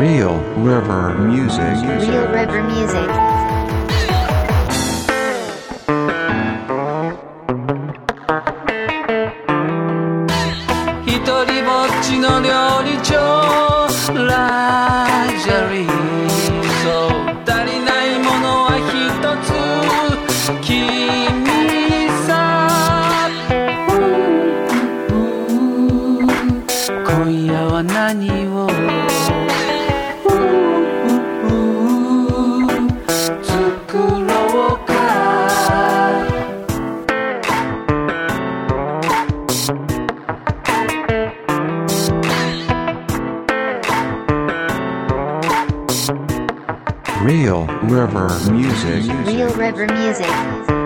Real River Music. Real River Music. 一人ぼっちの料理長ラグジュアリー、そう足りないものは一つ、君さ。今夜は何を作ろうか。 Real River Music. Real River Music.